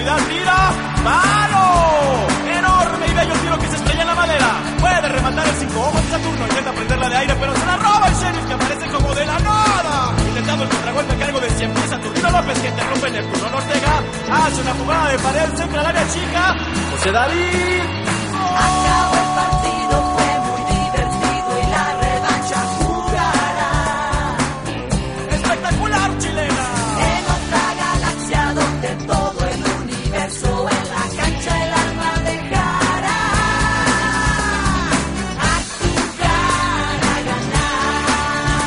profundidad, tira, ¡palo! Enorme y bello tiro que se estrella en la madera. Puede rematar el 5 ojos de Saturno, intenta prenderla de aire, pero se la roba el Sheriff, que aparece como de la nada. Intentando el contragolpe a cargo de 100 pies Saturnino López, que interrumpe Neptuno Ortega. Hace una jugada de pared, centra al área chica. José David. Acabó.